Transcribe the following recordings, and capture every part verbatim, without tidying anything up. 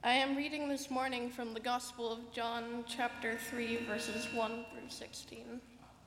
I am reading this morning from the Gospel of John, chapter three, verses one through sixteen.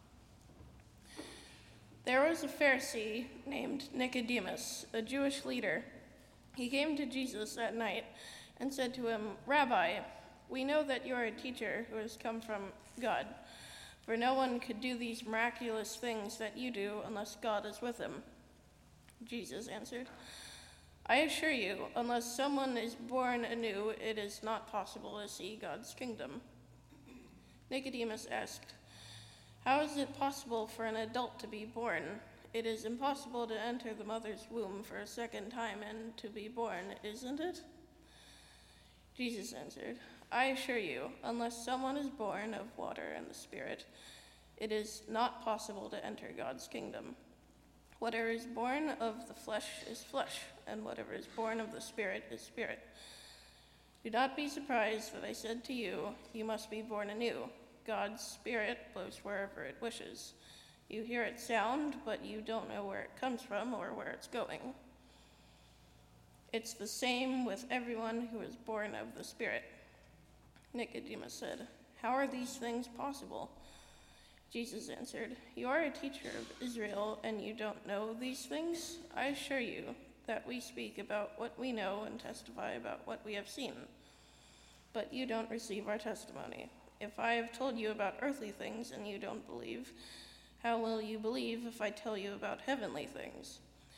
There was a Pharisee named Nicodemus, a Jewish leader. He came to Jesus at night and said to him, "Rabbi, we know that you are a teacher who has come from God, for no one could do these miraculous things that you do unless God is with him." Jesus answered, "I assure you, unless someone is born anew, it is not possible to see God's kingdom." Nicodemus asked, "How is it possible for an adult to be born? It is impossible to enter the mother's womb for a second time and to be born, isn't it?" Jesus answered, "I assure you, unless someone is born of water and the Spirit, it is not possible to enter God's kingdom. Whatever is born of the flesh is flesh, and whatever is born of the Spirit is spirit. Do not be surprised that I said to you, you must be born anew. God's Spirit blows wherever it wishes. You hear its sound, but you don't know where it comes from or where it's going. It's the same with everyone who is born of the Spirit." Nicodemus said, "How are these things possible?" Jesus answered, "You are a teacher of Israel, and you don't know these things? I assure you that we speak about what we know and testify about what we have seen. But you don't receive our testimony. If I have told you about earthly things and you don't believe, how will you believe if I tell you about heavenly things?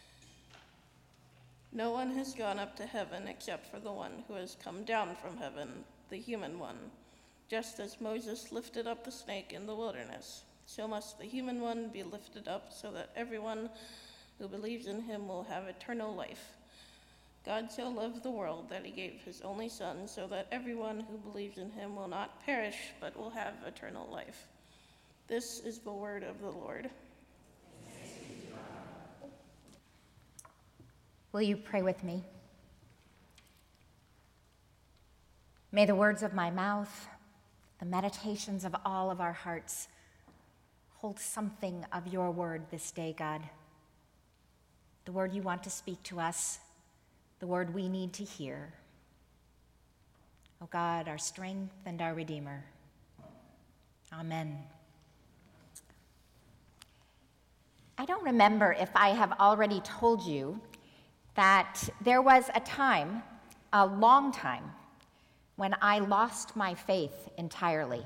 No one has gone up to heaven except for the one who has come down from heaven, the human one. Just as Moses lifted up the snake in the wilderness, so must the human one be lifted up so that everyone who believes in him will have eternal life. God so loved the world that he gave his only Son, so that everyone who believes in him will not perish, but will have eternal life." This is the word of the Lord. Will you pray with me? May the words of my mouth, the meditations of all of our hearts, hold something of your word this day, God. The word you want to speak to us, the word we need to hear. Oh God, our strength and our Redeemer. Amen. I don't remember if I have already told you that there was a time, a long time, when I lost my faith entirely.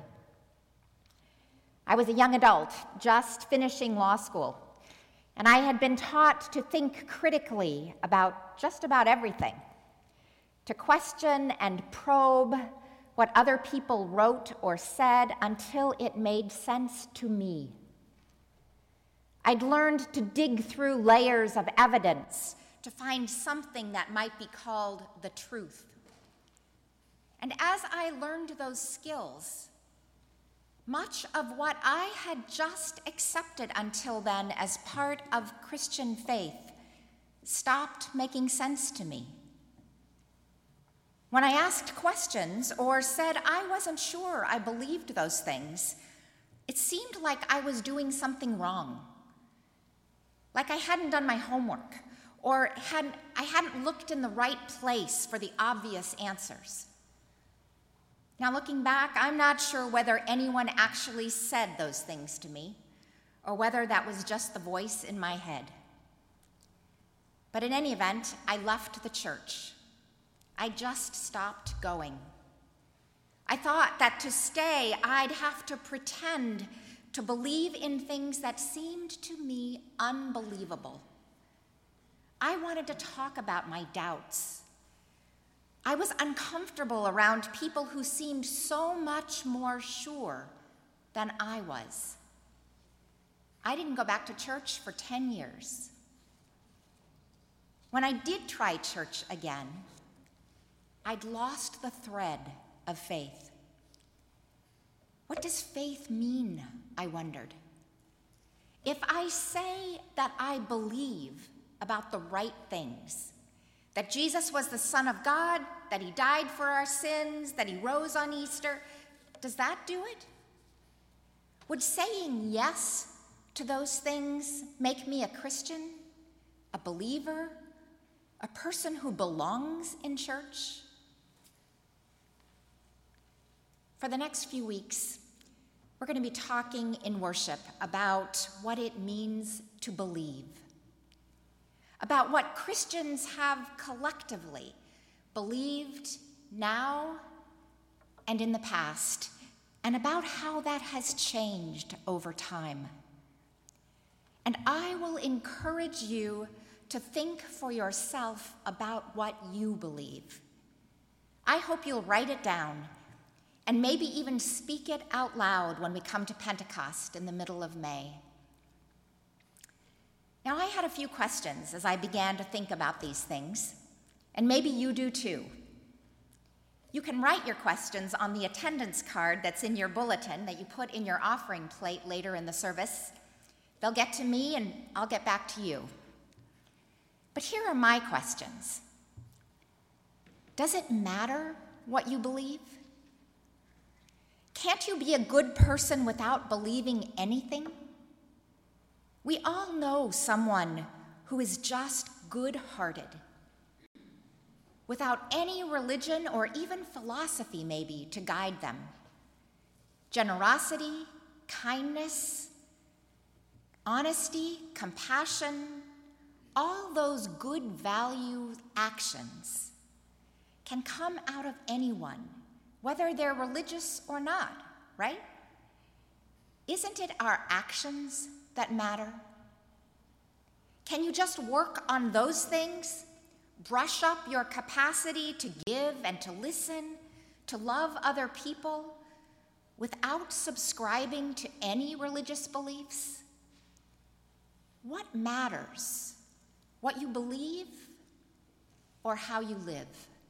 I was a young adult, just finishing law school, and I had been taught to think critically about just about everything, to question and probe what other people wrote or said until it made sense to me. I'd learned to dig through layers of evidence to find something that might be called the truth. And as I learned those skills, much of what I had just accepted until then as part of Christian faith stopped making sense to me. When I asked questions or said I wasn't sure I believed those things, it seemed like I was doing something wrong, like I hadn't done my homework or hadn't, I hadn't looked in the right place for the obvious answers. Now, looking back, I'm not sure whether anyone actually said those things to me or whether that was just the voice in my head. But in any event, I left the church. I just stopped going. I thought that to stay, I'd have to pretend to believe in things that seemed to me unbelievable. I wanted to talk about my doubts. I was uncomfortable around people who seemed so much more sure than I was. I didn't go back to church for ten years. When I did try church again, I'd lost the thread of faith. What does faith mean, I wondered? If I say that I believe about the right things, that Jesus was the Son of God, that he died for our sins, that he rose on Easter, does that do it? Would saying yes to those things make me a Christian, a believer, a person who belongs in church? For the next few weeks, we're going to be talking in worship about what it means to believe, about what Christians have collectively believed now and in the past, and about how that has changed over time. And I will encourage you to think for yourself about what you believe. I hope you'll write it down and maybe even speak it out loud when we come to Pentecost in the middle of May. Now, I had a few questions as I began to think about these things, and maybe you do too. You can write your questions on the attendance card that's in your bulletin that you put in your offering plate later in the service. They'll get to me, and I'll get back to you. But here are my questions. Does it matter what you believe? Can't you be a good person without believing anything? We all know someone who is just good-hearted, without any religion or even philosophy, maybe, to guide them. Generosity, kindness, honesty, compassion, all those good value actions can come out of anyone, whether they're religious or not, right? Isn't it our actions that matter? Can you just work on those things? Brush up your capacity to give and to listen, to love other people, without subscribing to any religious beliefs? What matters? What you believe or how you live?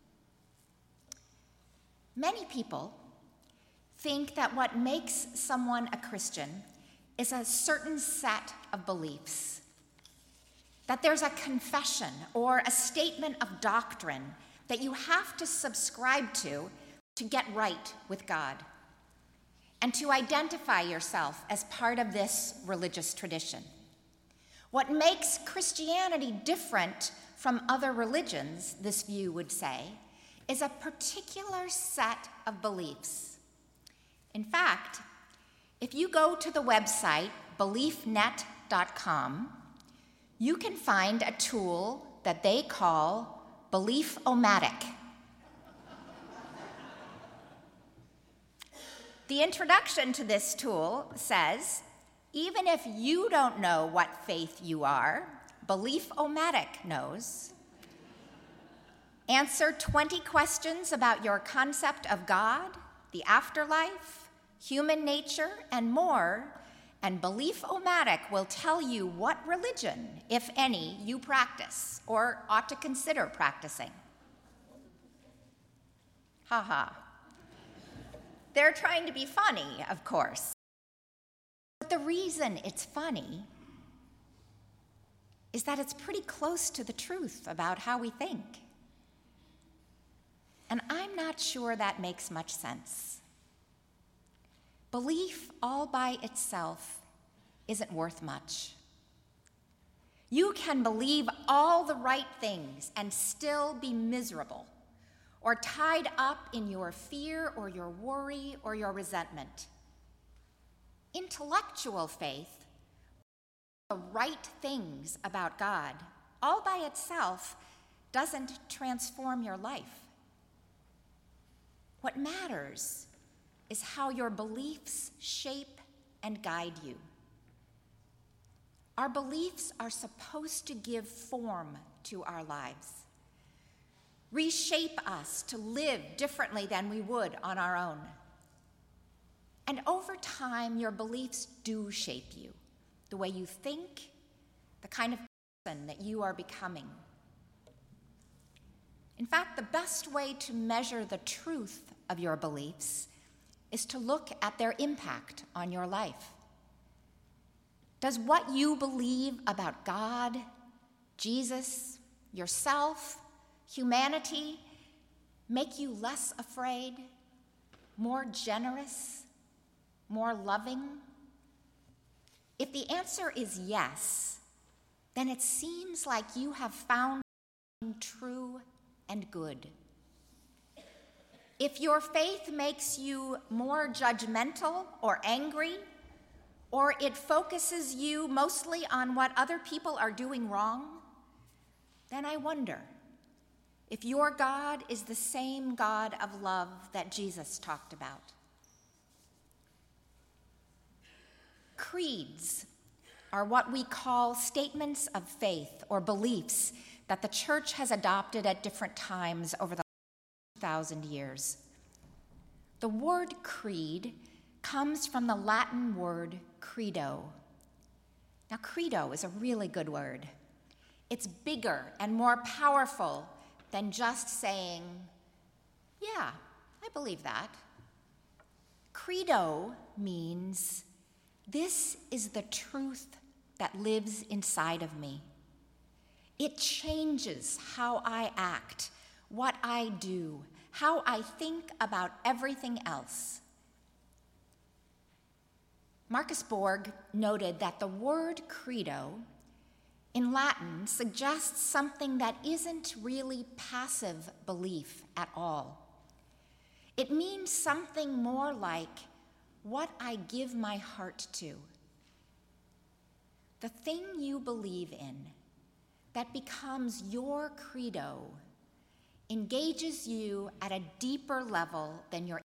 Many people think that what makes someone a Christian is a certain set of beliefs, that there's a confession or a statement of doctrine that you have to subscribe to to get right with God, and to identify yourself as part of this religious tradition. What makes Christianity different from other religions, this view would say, is a particular set of beliefs. In fact, if you go to the website belief net dot com, you can find a tool that they call Belief-O-Matic. The introduction to this tool says, even if you don't know what faith you are, Belief-O-Matic knows. Answer twenty questions about your concept of God, the afterlife, human nature, and more, and Belief-O-Matic will tell you what religion, if any, you practice or ought to consider practicing. Ha ha. They're trying to be funny, of course. But the reason it's funny is that it's pretty close to the truth about how we think. And I'm not sure that makes much sense. Belief all by itself isn't worth much. You can believe all the right things and still be miserable, or tied up in your fear or your worry or your resentment. Intellectual faith, the right things about God, all by itself doesn't transform your life. What matters is how your beliefs shape and guide you. Our beliefs are supposed to give form to our lives, reshape us to live differently than we would on our own. And over time, your beliefs do shape you, the way you think, the kind of person that you are becoming. In fact, the best way to measure the truth of your beliefs is to look at their impact on your life. Does what you believe about God, Jesus, yourself, humanity make you less afraid, more generous, more loving? If the answer is yes, then it seems like you have found something true and good. If your faith makes you more judgmental or angry, or it focuses you mostly on what other people are doing wrong, then I wonder if your God is the same God of love that Jesus talked about. Creeds are what we call statements of faith or beliefs that the church has adopted at different times over the last thousand years. The word creed comes from the Latin word credo. Now, credo is a really good word. It's bigger and more powerful than just saying, yeah, I believe that. Credo means this is the truth that lives inside of me. It changes how I act, what I do, how I think about everything else. Marcus Borg noted that the word credo in Latin suggests something that isn't really passive belief at all. It means something more like what I give my heart to. The thing you believe in that becomes your credo engages you at a deeper level than your.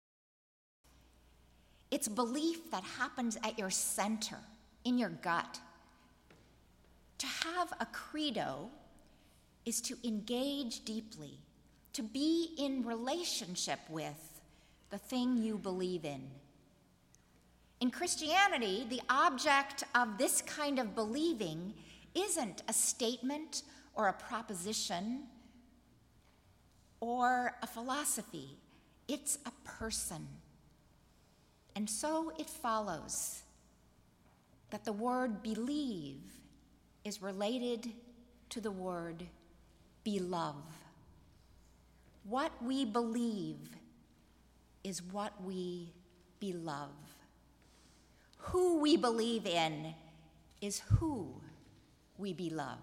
It's belief that happens at your center, in your gut. To have a credo is to engage deeply, to be in relationship with the thing you believe in. In Christianity, the object of this kind of believing isn't a statement or a proposition or a philosophy. It's a person. And so it follows that the word believe is related to the word belove. What we believe is what we belove. Who we believe in is who we belove.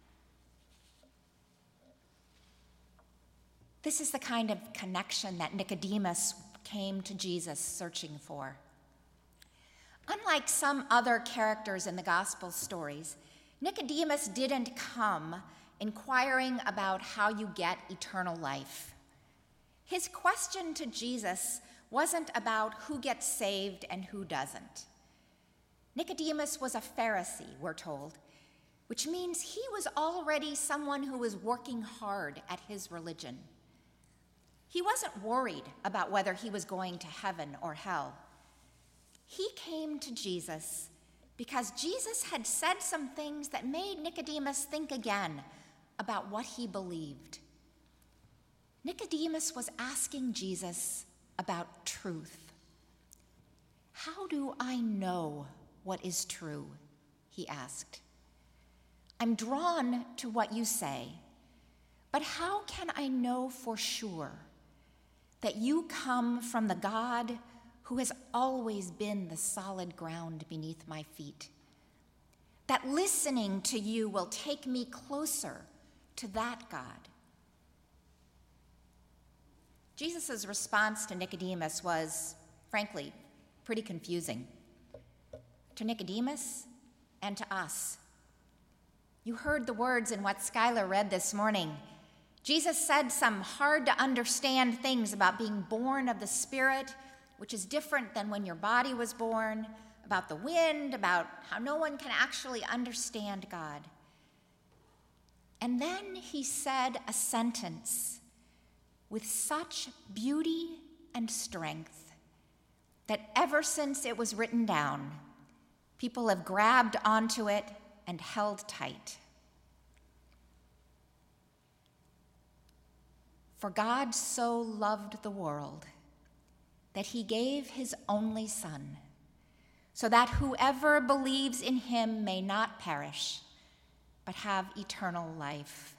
This is the kind of connection that Nicodemus came to Jesus searching for. Unlike some other characters in the gospel stories, Nicodemus didn't come inquiring about how you get eternal life. His question to Jesus wasn't about who gets saved and who doesn't. Nicodemus was a Pharisee, we're told, which means he was already someone who was working hard at his religion. He wasn't worried about whether he was going to heaven or hell. He came to Jesus because Jesus had said some things that made Nicodemus think again about what he believed. Nicodemus was asking Jesus about truth. How do I know what is true? He asked. I'm drawn to what you say, but how can I know for sure that you come from the God who has always been the solid ground beneath my feet? That listening to you will take me closer to that God. Jesus' response to Nicodemus was, frankly, pretty confusing. To Nicodemus and to us. You heard the words in what Skylar read this morning. Jesus said some hard to understand things about being born of the Spirit, which is different than when your body was born, about the wind, about how no one can actually understand God. And then he said a sentence with such beauty and strength that ever since it was written down, people have grabbed onto it and held tight. For God so loved the world that he gave his only Son, so that whoever believes in him may not perish, but have eternal life.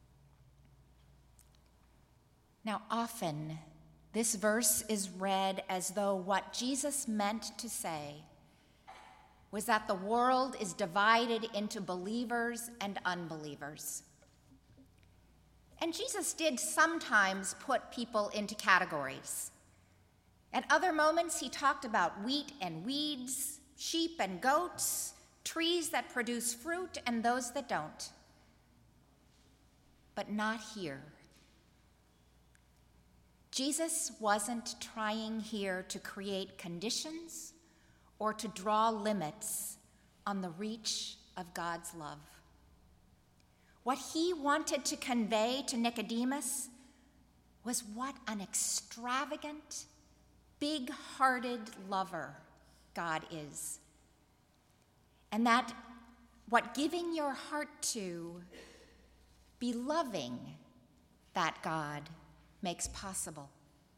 Now, often, this verse is read as though what Jesus meant to say was that the world is divided into believers and unbelievers. And Jesus did sometimes put people into categories. At other moments, he talked about wheat and weeds, sheep and goats, trees that produce fruit and those that don't. But not here. Jesus wasn't trying here to create conditions or to draw limits on the reach of God's love. What he wanted to convey to Nicodemus was what an extravagant, big-hearted lover God is. And that what giving your heart to, be loving that God, makes possible.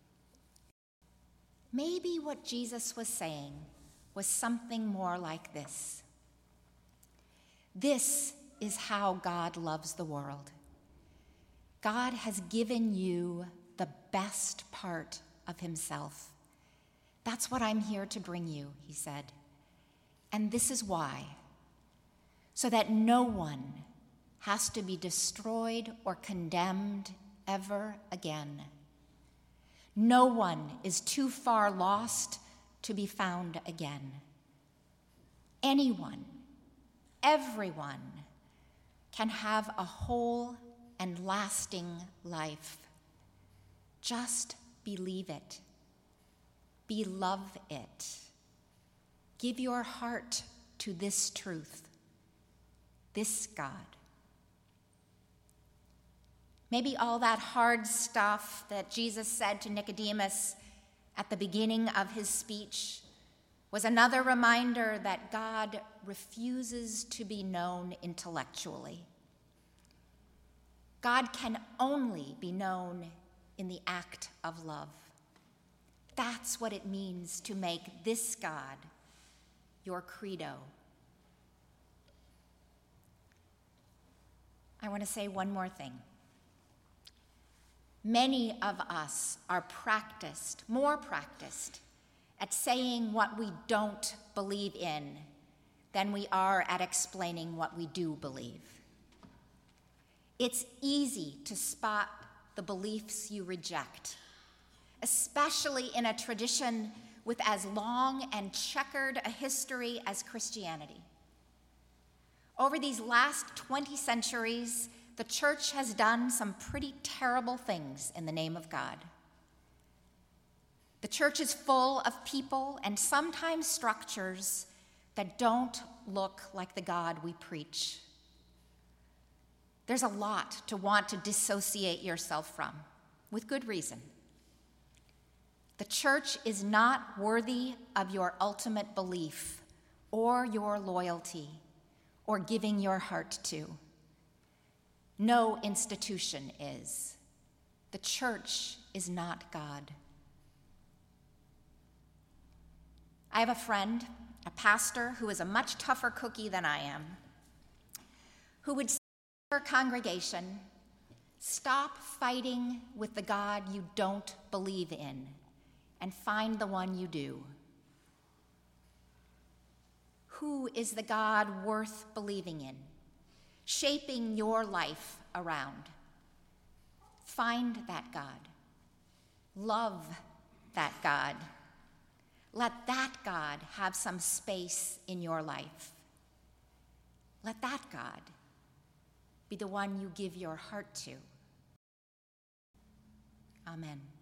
Maybe what Jesus was saying was something more like this. This is how God loves the world. God has given you the best part of himself. That's what I'm here to bring you, he said. And this is why. So that no one has to be destroyed or condemned ever again. No one is too far lost to be found again. Anyone, everyone, can have a whole and lasting life. Just believe it. Beloved it. Give your heart to this truth, this God. Maybe all that hard stuff that Jesus said to Nicodemus at the beginning of his speech was another reminder that God refuses to be known intellectually. God can only be known in the act of love. That's what it means to make this God your credo. I want to say one more thing. Many of us are practiced, more practiced, at saying what we don't believe in than we are at explaining what we do believe. It's easy to spot the beliefs you reject, especially in a tradition with as long and checkered a history as Christianity. Over these last twenty centuries, the church has done some pretty terrible things in the name of God. The church is full of people and sometimes structures that don't look like the God we preach. There's a lot to want to dissociate yourself from, with good reason. The church is not worthy of your ultimate belief or your loyalty or giving your heart to. No institution is. The church is not God. I have a friend, a pastor, who is a much tougher cookie than I am, who would say to her congregation, stop fighting with the God you don't believe in and find the one you do. Who is the God worth believing in, shaping your life around? Find that God. Love that God. Let that God have some space in your life. Let that God be the one you give your heart to. Amen.